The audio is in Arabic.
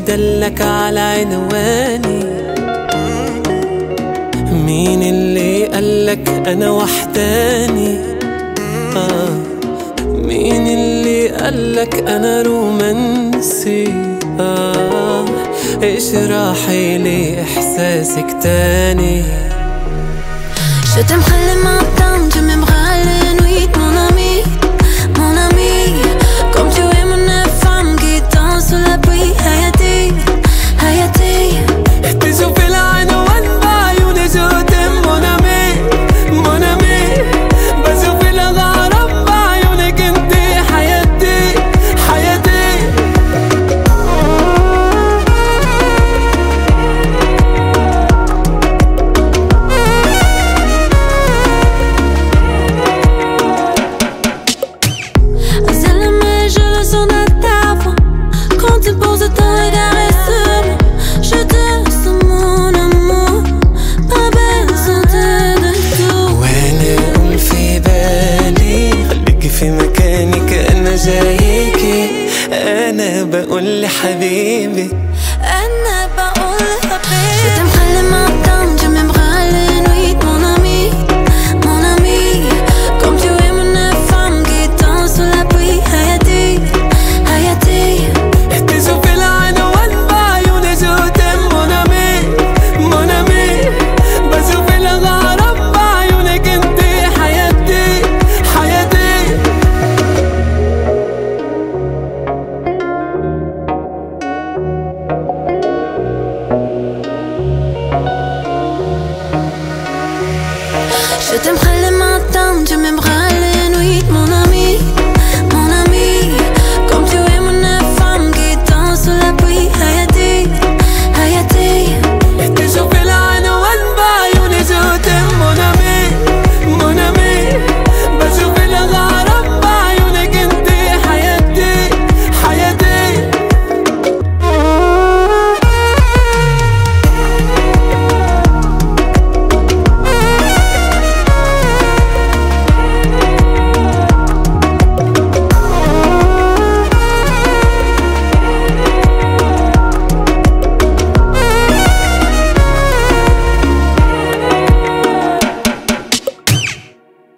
دلك على عنواني؟ مين اللي قالك أنا وحداني؟ مين اللي قالك أنا رومانسي؟ اشرحي لي إحساسك تاني. Je t'aimerai les matins, tu m'aimeras les nuits, mon ami, mon ami. Comme tu es mon femme qui danse sous la pluie. Hayati, Hayati. تشوفي العنوان بعيوني جودم mon ami, mon ami. بشوف الغرام بعيونك انتي حياتي، حياتي. أنا بقول لحبيبي، أنا بقول لحبيبي. Je t'aimerai les matins, tu m'aimeras les nuits, mon ami, mon ami. Comme tu es mon femme qui danse sous la pluie. Hayati, Hayati. تشوفي العنوان بعيوني جودم mon ami, mon ami. بشوف الغرام بعيونك انتي حياتي، حياتي. Je t'aimerai les matins, tu m'aimeras